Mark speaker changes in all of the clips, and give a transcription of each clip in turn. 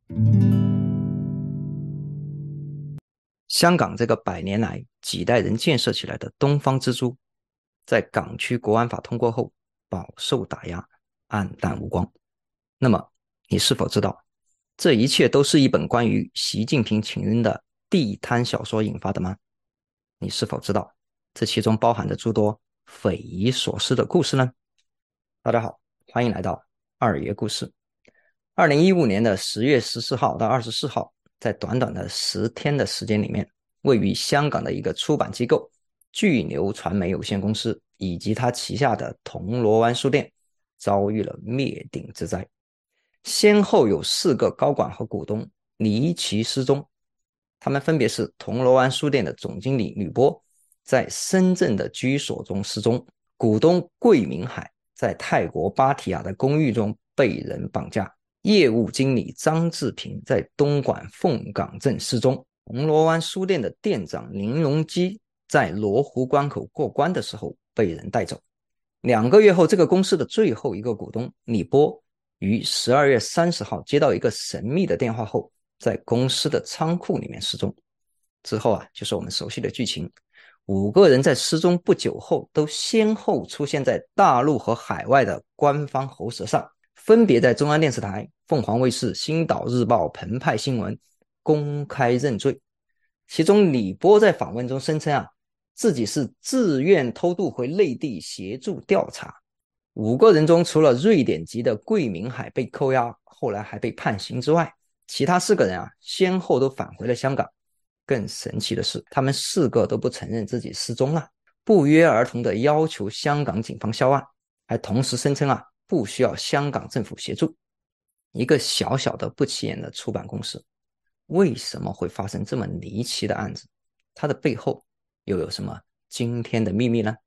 Speaker 1: 香港这个100年来几代人建设起来的东方之珠，在港区国安法通过后饱受打压，黯淡无光。那么，你是否知道，这一切都是一本关于习近平情人的地摊小说引发的吗？你是否知道，这其中包含着诸多匪夷所思的故事呢？大家好，欢迎来到二爷故事。2015年的10月14号到24号，在短短的10天的时间里面，位于香港的一个出版机构巨牛传媒有限公司以及它旗下的铜锣湾书店遭遇了灭顶之灾，先后有4个高管和股东离奇失踪。他们分别是铜锣湾书店的总经理吕波在深圳的居所中失踪，股东桂明海在泰国芭提雅的公寓中被人绑架，业务经理张志平在东莞凤岗镇失踪，铜锣湾书店的店长林荣基在罗湖关口过关的时候被人带走。2个月后，这个公司的最后一个股东李波于12月30号接到一个神秘的电话后，在公司的仓库里面失踪。之后就是我们熟悉的剧情，5个人在失踪不久后都先后出现在大陆和海外的官方喉舌上，分别在中央电视台、凤凰卫视、星岛日报、澎湃新闻公开认罪。其中李波在访问中声称自己是自愿偷渡回内地协助调查。5个人中，除了瑞典籍的桂明海被扣押，后来还被判刑之外，其他4个人先后都返回了香港。更神奇的是，他们4个都不承认自己失踪了，不约而同地要求香港警方销案，还同时声称不需要香港政府协助。一个小小的不起眼的出版公司，为什么会发生这么离奇的案子？它的背后又有什么惊天的秘密呢？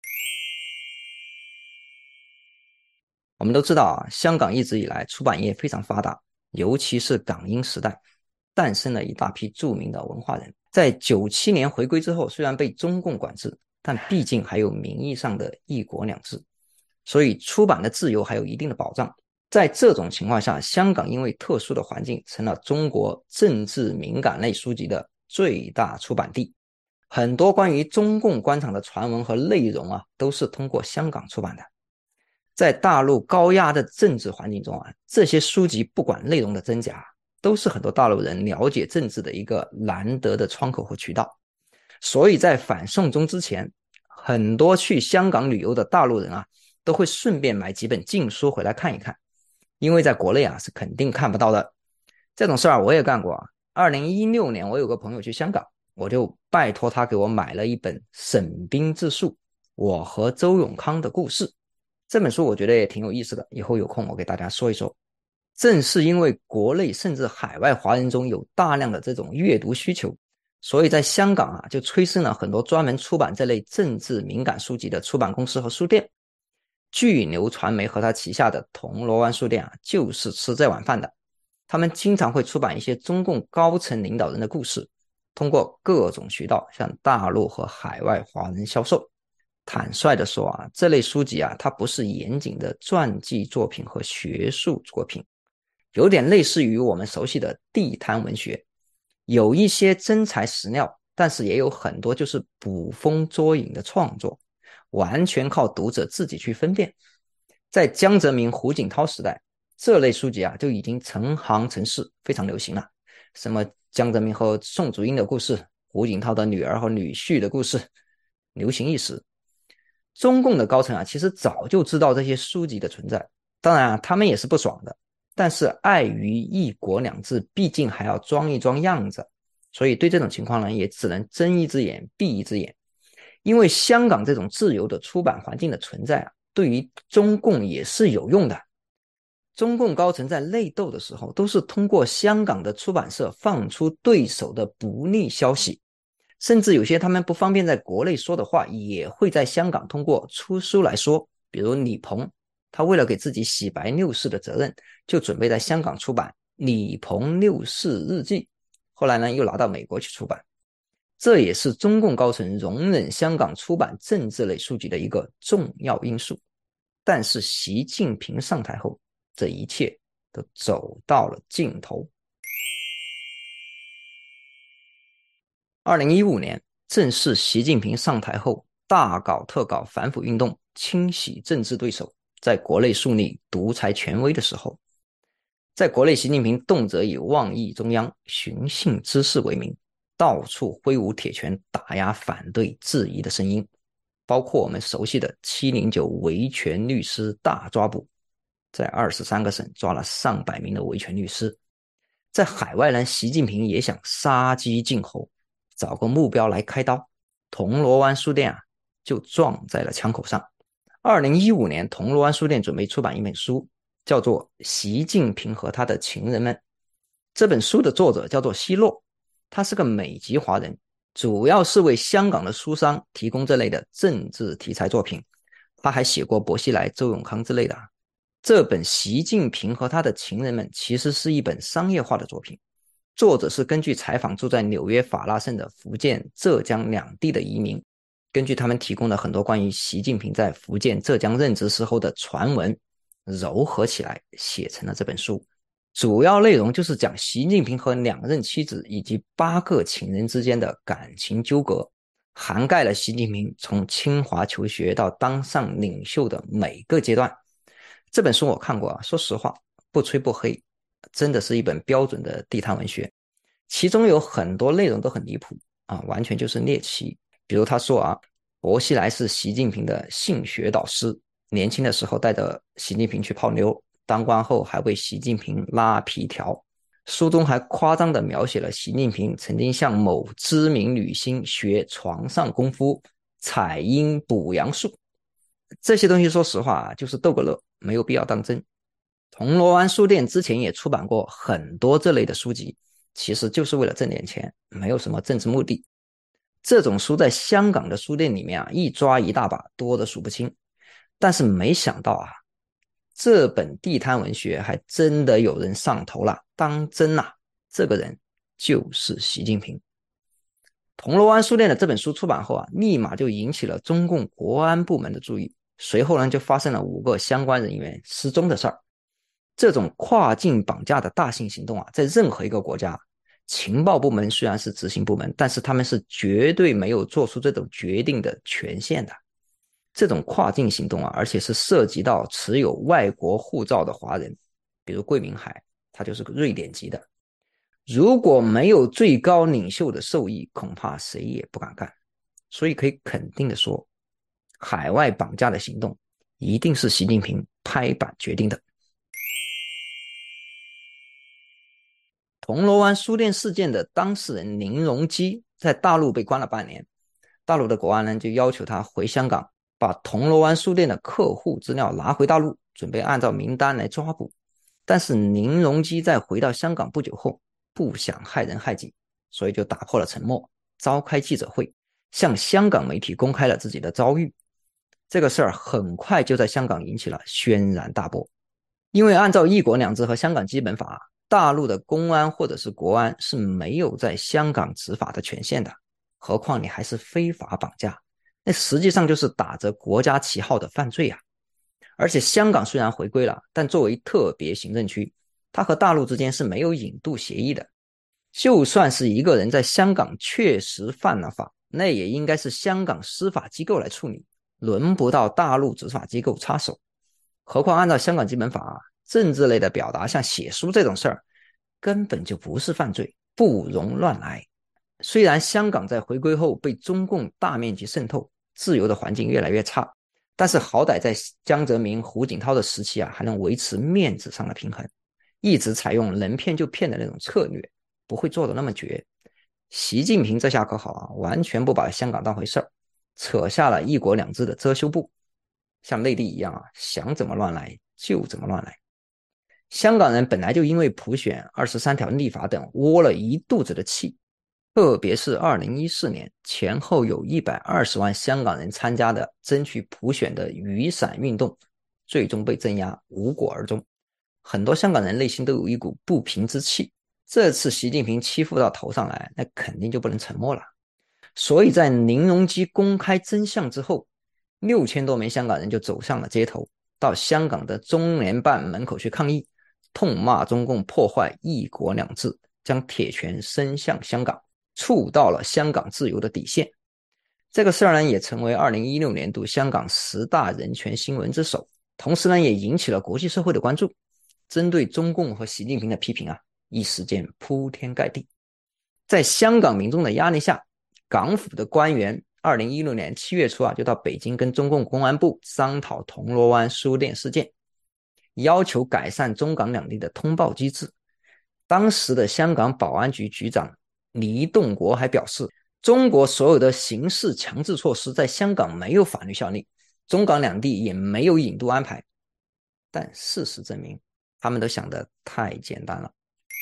Speaker 1: 我们都知道香港一直以来出版业非常发达，尤其是港英时代，诞生了一大批著名的文化人。在97年回归之后，虽然被中共管制，但毕竟还有名义上的一国两制，所以出版的自由还有一定的保障。在这种情况下，香港因为特殊的环境，成了中国政治敏感类书籍的最大出版地。很多关于中共官场的传闻和内容都是通过香港出版的。在大陆高压的政治环境中这些书籍不管内容的真假，都是很多大陆人了解政治的一个难得的窗口和渠道。所以在反送中之前，很多去香港旅游的大陆人都会顺便买几本禁书回来看一看，因为在国内是肯定看不到的。这种事我也干过2016年我有个朋友去香港，我就拜托他给我买了一本沈彬自述我和周永康的故事。这本书我觉得也挺有意思的，以后有空我给大家说一说。正是因为国内甚至海外华人中有大量的这种阅读需求，所以在香港就催生了很多专门出版这类政治敏感书籍的出版公司和书店。巨牛传媒和他旗下的铜锣湾书店就是吃这碗饭的。他们经常会出版一些中共高层领导人的故事，通过各种渠道向大陆和海外华人销售。坦率地说这类书籍它不是严谨的传记作品和学术作品，有点类似于我们熟悉的地摊文学，有一些真材实料，但是也有很多就是捕风捉影的创作，完全靠读者自己去分辨。在江泽民、胡锦涛时代，这类书籍就已经成行成市，非常流行了。什么江泽民和宋祖英的故事，胡锦涛的女儿和女婿的故事，流行一时。中共的高层其实早就知道这些书籍的存在，当然他们也是不爽的，但是碍于一国两制，毕竟还要装一装样子，所以对这种情况呢，也只能睁一只眼闭一只眼。因为香港这种自由的出版环境的存在对于中共也是有用的。中共高层在内斗的时候，都是通过香港的出版社放出对手的不利消息，甚至有些他们不方便在国内说的话，也会在香港通过出书来说。比如李鹏，他为了给自己洗白六四的责任，就准备在香港出版《李鹏六四日记》，后来呢又拿到美国去出版。这也是中共高层容忍香港出版政治类书籍的一个重要因素。但是习近平上台后，这一切都走到了尽头。 2015年，正是习近平上台后大搞特搞反腐运动，清洗政治对手，在国内树立独裁权威的时候。在国内，习近平动辄以妄议中央、寻衅滋事为名，到处挥舞铁拳打压反对质疑的声音，包括我们熟悉的709维权律师大抓捕，在23个省抓了上百名的维权律师。在海外呢，习近平也想杀鸡儆猴，找个目标来开刀。铜锣湾书店就撞在了枪口上。2015年，铜锣湾书店准备出版一本书，叫做《习近平和他的情人们》。这本书的作者叫做奚落，他是个美籍华人，主要是为香港的书商提供这类的政治题材作品。他还写过薄熙来、周永康之类的。这本《习近平和他的情人们》其实是一本商业化的作品，作者是根据采访住在纽约法拉盛的福建、浙江两地的移民，根据他们提供的很多关于习近平在福建、浙江任职时候的传闻，糅合起来写成了这本书。主要内容就是讲习近平和2任妻子以及8个情人之间的感情纠葛，涵盖了习近平从清华求学到当上领袖的每个阶段。这本书我看过说实话不吹不黑，真的是一本标准的地摊文学，其中有很多内容都很离谱完全就是猎奇。比如他说薄熙来是习近平的性学导师，年轻的时候带着习近平去泡妞，当官后还为习近平拉皮条。书中还夸张地描写了习近平曾经向某知名女星学床上功夫、采阴补阳术。这些东西说实话就是逗个乐，没有必要当真。铜锣湾书店之前也出版过很多这类的书籍，其实就是为了挣点钱，没有什么政治目的。这种书在香港的书店里面一抓一大把，多得数不清。但是没想到这本地摊文学还真的有人上头了，当真这个人就是习近平。铜锣湾书店的这本书出版后立马就引起了中共国安部门的注意，随后呢就发生了5个相关人员失踪的事儿。这种跨境绑架的大型行动在任何一个国家，情报部门虽然是执行部门，但是他们是绝对没有做出这种决定的权限的。这种跨境行动而且是涉及到持有外国护照的华人，比如桂明海，他就是个瑞典籍的。如果没有最高领袖的授意，恐怕谁也不敢干。所以可以肯定的说，海外绑架的行动一定是习近平拍板决定的。铜锣湾书店事件的当事人宁荣基在大陆被关了半年，大陆的国安呢就要求他回香港，把铜锣湾书店的客户资料拿回大陆，准备按照名单来抓捕。但是宁荣基在回到香港不久后，不想害人害己，所以就打破了沉默，召开记者会，向香港媒体公开了自己的遭遇。这个事儿很快就在香港引起了轩然大波，因为按照一国两制和香港基本法，大陆的公安或者是国安是没有在香港执法的权限的，何况你还是非法绑架，那实际上就是打着国家旗号的犯罪而且香港虽然回归了，但作为特别行政区，它和大陆之间是没有引渡协议的。就算是一个人在香港确实犯了法，那也应该是香港司法机构来处理，轮不到大陆执法机构插手。何况按照香港基本法政治类的表达，像写书这种事儿根本就不是犯罪，不容乱来。虽然香港在回归后被中共大面积渗透，自由的环境越来越差，但是好歹在江泽民、胡锦涛的时期还能维持面子上的平衡，一直采用能骗就骗的那种策略，不会做得那么绝。习近平这下可好完全不把香港当回事儿，扯下了一国两制的遮羞布，像内地一样想怎么乱来就怎么乱来。香港人本来就因为普选、23条立法等窝了一肚子的气，特别是2014年前后有120万香港人参加的争取普选的雨伞运动，最终被镇压，无果而终。很多香港人内心都有一股不平之气，这次习近平欺负到头上来，那肯定就不能沉默了。所以在宁荣基公开真相之后，6000多名香港人就走上了街头，到香港的中联办门口去抗议，痛骂中共破坏一国两制，将铁拳伸向香港。 触到了香港自由的底线。这个事儿呢，也成为2016年度香港10大人权新闻之首，同时呢，也引起了国际社会的关注。针对中共和习近平的批评啊，一时间铺天盖地。在香港民众的压力下，港府的官员2016年7月初啊，就到北京跟中共公安部商讨铜锣湾书店事件，要求改善中港两地的通报机制。当时的香港保安局局长黎栋国还表示，中国所有的刑事强制措施在香港没有法律效力，中港两地也没有引渡安排。但事实证明，他们都想得太简单了。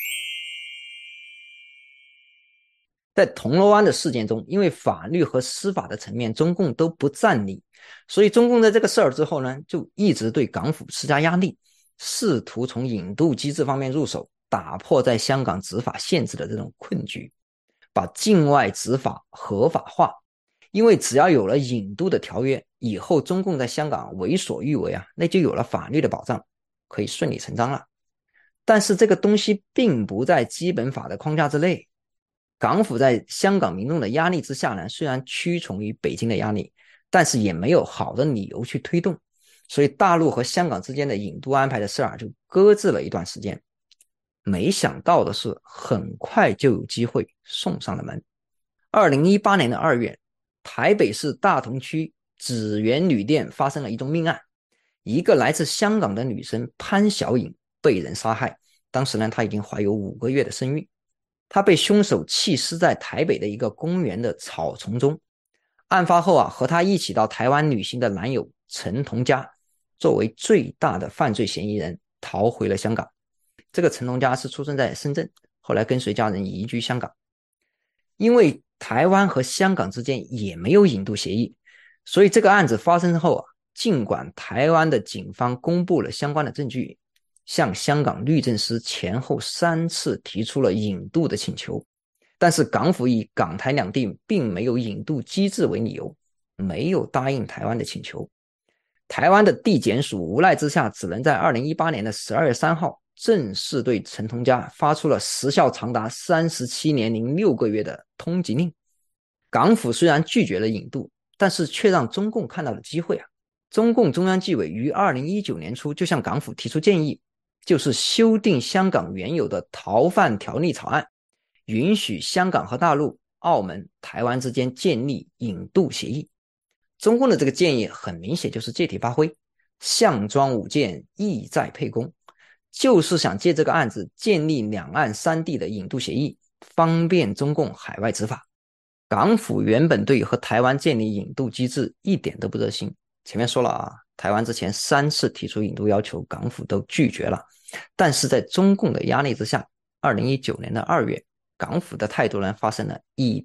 Speaker 1: 在铜锣湾的事件中，因为法律和司法的层面中共都不占理，所以中共在这个事儿之后呢，就一直对港府施加压力，试图从引渡机制方面入手，打破在香港执法限制的这种困局，把境外执法合法化。因为只要有了引渡的条约，以后中共在香港为所欲为啊，那就有了法律的保障，可以顺理成章了。但是这个东西并不在基本法的框架之内。港府在香港民众的压力之下呢，虽然屈从于北京的压力，但是也没有好的理由去推动，所以大陆和香港之间的引渡安排的事啊，就搁置了一段时间。没想到的是，很快就有机会送上了门。2018年的2月，台北市大同区紫园旅店发生了一宗命案，一个来自香港的女生潘小颖被人杀害，当时呢，她已经怀有5个月的身孕。她被凶手弃尸在台北的一个公园的草丛中。案发后啊，和她一起到台湾旅行的男友陈同佳作为最大的犯罪嫌疑人逃回了香港。这个陈同佳是出生在深圳，后来跟随家人移居香港。因为台湾和香港之间也没有引渡协议，所以这个案子发生后啊，尽管台湾的警方公布了相关的证据，向香港律政司前后3次提出了引渡的请求，但是港府以港台两地并没有引渡机制为理由，没有答应台湾的请求。台湾的地检署无奈之下，只能在2018年的12月3号正式对陈同佳发出了时效长达37年零6个月的通缉令。港府虽然拒绝了引渡，但是却让中共看到了机会啊！中共中央纪委于2019年初就向港府提出建议，就是修订香港原有的逃犯条例草案，允许香港和大陆、澳门、台湾之间建立引渡协议。中共的这个建议很明显就是借题发挥，项庄舞剑，意在沛公，就是想借这个案子建立两岸3地的引渡协议，方便中共海外执法。港府原本对和台湾建立引渡机制一点都不热心，前面说了啊，台湾之前3次提出引渡要求，港府都拒绝了。但是在中共的压力之下，2019年的2月，港府的态度呢发生了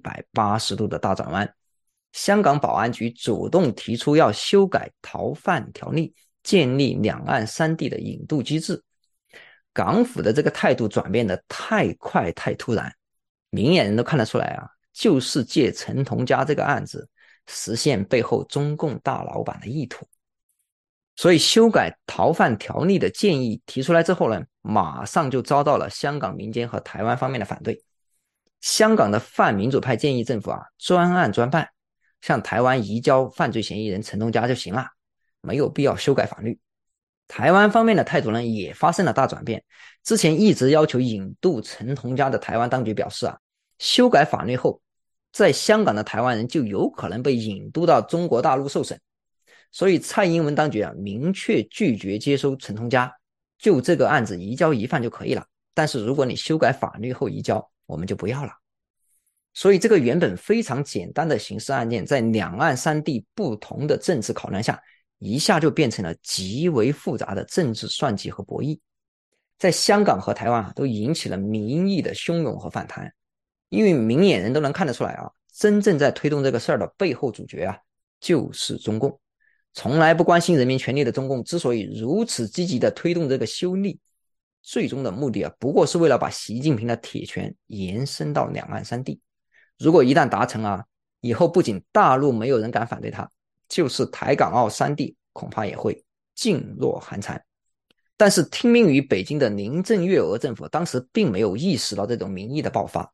Speaker 1: 180度的大转弯。香港保安局主动提出要修改逃犯条例，建立两岸3地的引渡机制。港府的这个态度转变的太快太突然，明眼人都看得出来啊，就是借陈同佳这个案子实现背后中共大老板的意图。所以修改逃犯条例的建议提出来之后呢，马上就遭到了香港民间和台湾方面的反对。香港的泛民主派建议政府啊，专案专办，向台湾移交犯罪嫌疑人陈同佳就行了，没有必要修改法律。台湾方面的态度呢，也发生了大转变。之前一直要求引渡陈同佳的台湾当局表示啊，修改法律后，在香港的台湾人就有可能被引渡到中国大陆受审。所以蔡英文当局啊，明确拒绝接收陈同佳，就这个案子移交疑犯就可以了。但是如果你修改法律后移交，我们就不要了。所以这个原本非常简单的刑事案件，在两岸3地不同的政治考量下，一下就变成了极为复杂的政治算计和博弈。在香港和台湾都引起了民意的汹涌和反弹，因为明眼人都能看得出来啊，真正在推动这个事儿的背后主角啊，就是中共。从来不关心人民权利的中共之所以如此积极的推动这个修例，最终的目的啊，不过是为了把习近平的铁拳延伸到两岸3地。如果一旦达成啊，以后不仅大陆没有人敢反对他，就是台港澳3地恐怕也会噤若寒蝉。但是听命于北京的林郑月娥政府当时并没有意识到这种民意的爆发，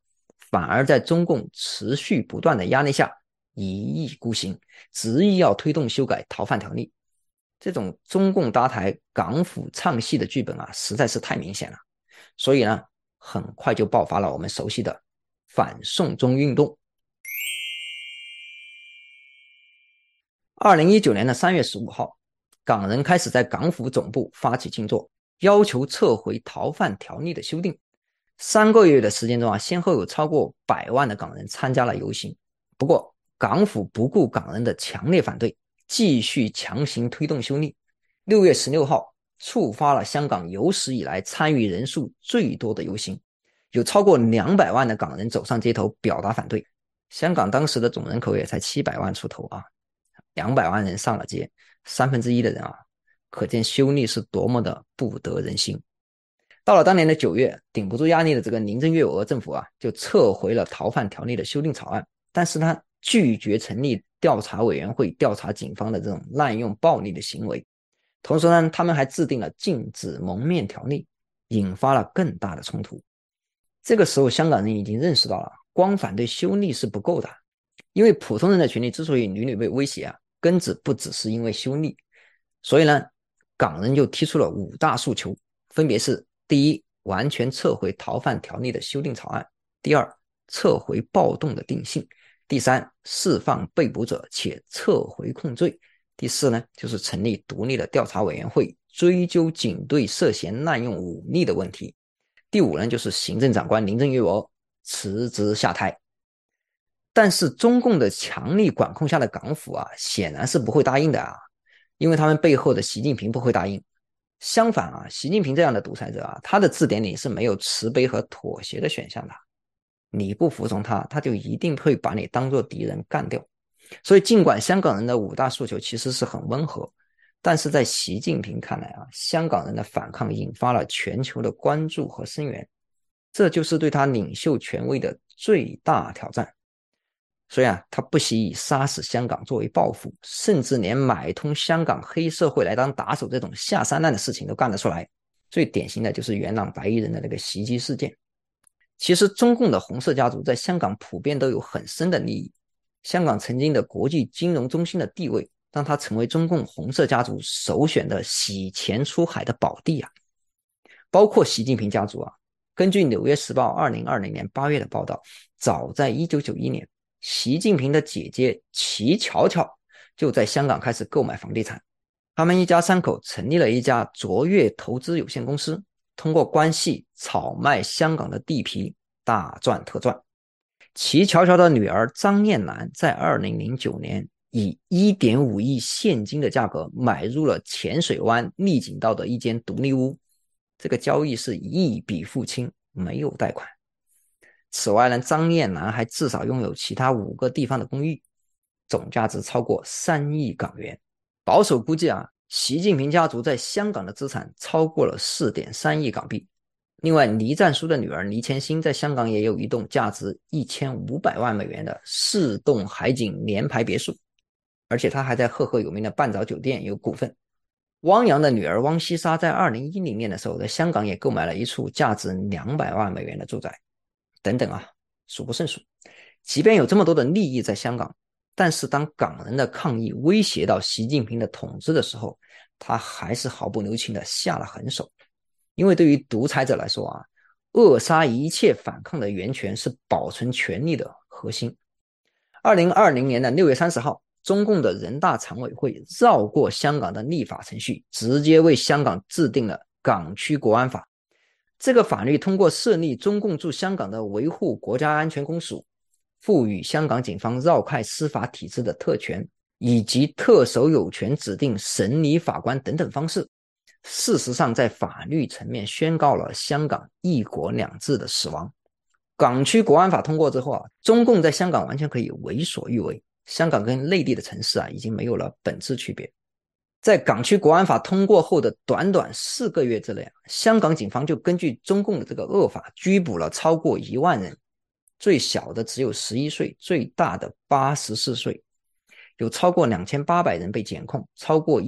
Speaker 1: 反而在中共持续不断的压力下一意孤行，执意要推动修改逃犯条例。这种中共搭台港府唱戏的剧本啊，实在是太明显了。所以呢，很快就爆发了我们熟悉的反送中运动。2019年的3月15号，港人开始在港府总部发起静坐，要求撤回逃犯条例的修订。3个月的时间中啊，先后有超过100万的港人参加了游行。不过，港府不顾港人的强烈反对，继续强行推动修例。6月16号，触发了香港有史以来参与人数最多的游行，有超过200万的港人走上街头表达反对。香港当时的总人口也才700万出头啊，200万人上了街，1/3的人啊，可见修例是多么的不得人心。到了当年的9月，顶不住压力的这个林郑月娥政府啊，就撤回了逃犯条例的修订草案，但是他拒绝成立调查委员会调查警方的这种滥用暴力的行为。同时呢，他们还制定了禁止蒙面条例，引发了更大的冲突。这个时候，香港人已经认识到了，光反对修例是不够的，因为普通人的权利之所以屡屡被威胁啊，根子不只是因为修例。所以呢，港人就提出了5大诉求，分别是：第一，完全撤回逃犯条例的修订草案；第二，撤回暴动的定性；第三，释放被捕者且撤回控罪；第四呢，就是成立独立的调查委员会，追究警队涉嫌滥用武力的问题；第五呢，就是行政长官林郑月娥辞职下台。但是中共的强力管控下的港府啊，显然是不会答应的啊，因为他们背后的习近平不会答应。相反啊，习近平这样的独裁者啊，他的字典里是没有慈悲和妥协的选项的。你不服从他，他就一定会把你当作敌人干掉。所以尽管香港人的5大诉求其实是很温和，但是在习近平看来啊，香港人的反抗引发了全球的关注和声援，这就是对他领袖权威的最大挑战。所以啊，他不惜以杀死香港作为报复，甚至连买通香港黑社会来当打手这种下三滥的事情都干得出来。最典型的就是元朗白衣人的那个袭击事件。其实中共的红色家族在香港普遍都有很深的利益，香港曾经的国际金融中心的地位让它成为中共红色家族首选的洗钱出海的宝地啊。包括习近平家族啊，根据纽约时报2020年8月的报道，早在1991年习近平的姐姐齐乔乔就在香港开始购买房地产，他们一家3口成立了一家卓越投资有限公司，通过关系炒卖香港的地皮，大赚特赚。齐乔乔的女儿张燕楠在2009年以1.5亿现金的价格买入了浅水湾丽景道的一间独立屋，这个交易是一笔付清，没有贷款。此外呢，张燕楠还至少拥有其他5个地方的公寓，总价值超过3亿港元。保守估计啊，习近平家族在香港的资产超过了4.3亿港币。另外，黎战书的女儿黎前欣在香港也有一栋价值1500万美元的4栋海景联排别墅，而且她还在赫赫有名的半岛酒店有股份。汪洋的女儿汪希莎在2010年的时候在香港也购买了一处价值200万美元的住宅，等等啊，数不胜数。即便有这么多的利益在香港，但是当港人的抗议威胁到习近平的统治的时候，他还是毫不留情的下了狠手。因为对于独裁者来说啊，扼杀一切反抗的源泉是保存权力的核心。2020年的6月30号，中共的人大常委会绕过香港的立法程序，直接为香港制定了港区国安法。这个法律通过设立中共驻香港的维护国家安全公署，赋予香港警方绕开司法体制的特权，以及特首有权指定审理法官等等方式。事实上，在法律层面宣告了香港一国两制的死亡。港区国安法通过之后啊，中共在香港完全可以为所欲为，香港跟内地的城市啊，已经没有了本质区别。在港区国安法通过后的短短4个月之内，香港警方就根据中共的这个恶法拘捕了超过1万人，最小的只有11岁，最大的84岁，有超过2800人被检控，超过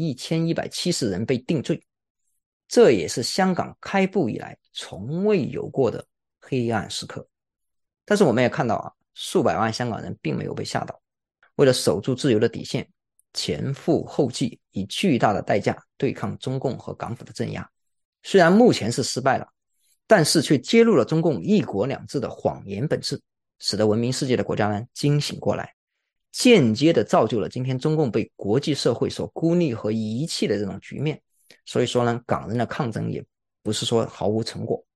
Speaker 1: 1170人被定罪。这也是香港开埠以来从未有过的黑暗时刻。 但是我们也看到啊，数百万香港人并没有被吓倒，为了守住自由的底线，前赴后继，以巨大的代价对抗中共和港府的镇压。虽然目前是失败了，但是却揭露了中共一国两制的谎言本质，使得文明世界的国家呢惊醒过来，间接的造就了今天中共被国际社会所孤立和遗弃的这种局面。所以说呢，港人的抗争也不是说毫无成果。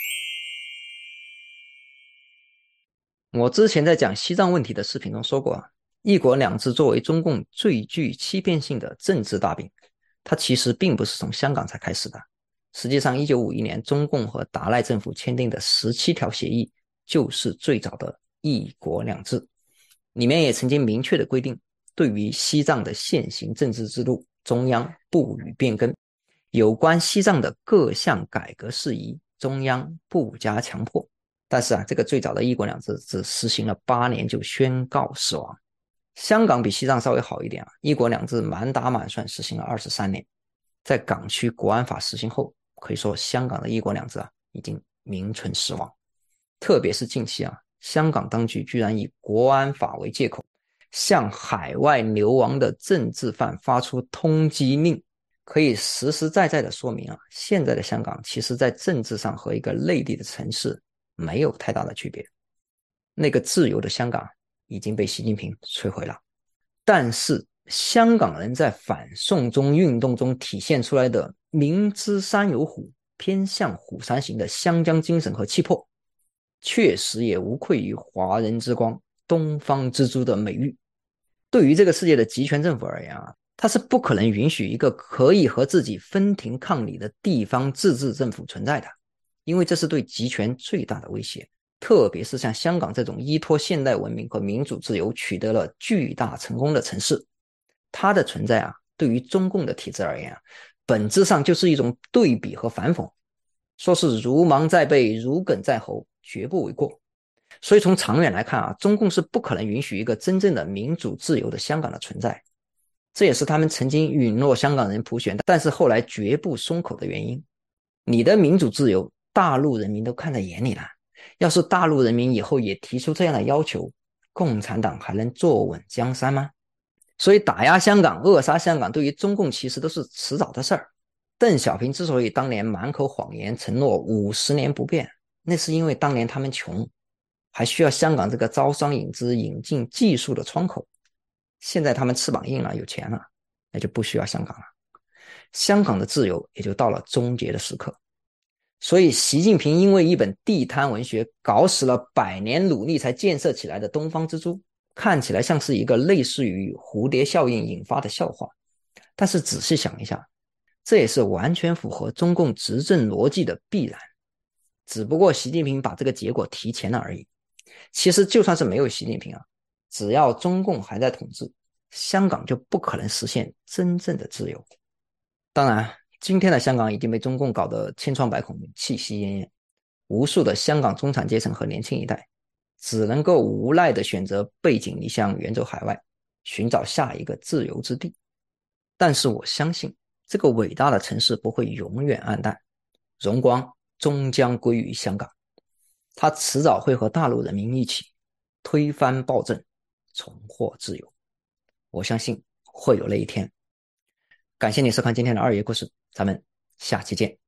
Speaker 1: 我之前在讲西藏问题的视频中说过啊，一国两制作为中共最具欺骗性的政治大饼，它其实并不是从香港才开始的。实际上1951年中共和达赖政府签订的17条协议就是最早的一国两制，里面也曾经明确的规定，对于西藏的现行政治制度，中央不予变更，有关西藏的各项改革事宜，中央不加强迫。但是啊，这个最早的一国两制只实行了8年就宣告死亡。香港比西藏稍微好一点啊，一国两制满打满算实行了23年。在港区国安法实行后，可以说香港的一国两制啊已经名存实亡。特别是近期啊，香港当局居然以国安法为借口，向海外流亡的政治犯发出通缉令，可以实实在在的说明啊，现在的香港其实在政治上和一个内地的城市没有太大的区别。那个自由的香港已经被习近平摧毁了。但是香港人在反送中运动中体现出来的明知山有虎，偏向虎山行的湘江精神和气魄，确实也无愧于华人之光、东方之珠的美誉。对于这个世界的集权政府而言啊，它是不可能允许一个可以和自己分庭抗礼的地方自治政府存在的，因为这是对集权最大的威胁。特别是像香港这种依托现代文明和民主自由取得了巨大成功的城市，它的存在啊，对于中共的体制而言啊，本质上就是一种对比和反讽，说是如芒在背，如鲠在喉，绝不为过。所以从长远来看啊，中共是不可能允许一个真正的民主自由的香港的存在，这也是他们曾经允诺香港人普选，但是后来绝不松口的原因。你的民主自由，大陆人民都看在眼里了。要是大陆人民以后也提出这样的要求，共产党还能坐稳江山吗？所以打压香港、扼杀香港对于中共其实都是迟早的事儿。邓小平之所以当年满口谎言承诺50年不变，那是因为当年他们穷，还需要香港这个招商引资、引进技术的窗口。现在他们翅膀硬了，有钱了，那就不需要香港了，香港的自由也就到了终结的时刻。所以习近平因为一本地摊文学搞死了100年努力才建设起来的东方之珠，看起来像是一个类似于蝴蝶效应引发的笑话。但是仔细想一下，这也是完全符合中共执政逻辑的必然，只不过习近平把这个结果提前了而已。其实就算是没有习近平啊，只要中共还在统治，香港就不可能实现真正的自由。当然今天的香港已经被中共搞得千疮百孔、气息奄奄，无数的香港中产阶层和年轻一代只能够无奈地选择背井离乡，远走海外，寻找下一个自由之地。但是我相信这个伟大的城市不会永远黯淡，荣光终将归于香港，它迟早会和大陆人民一起推翻暴政，重获自由。我相信会有那一天。感谢你收看今天的二爷故事，咱们下期见。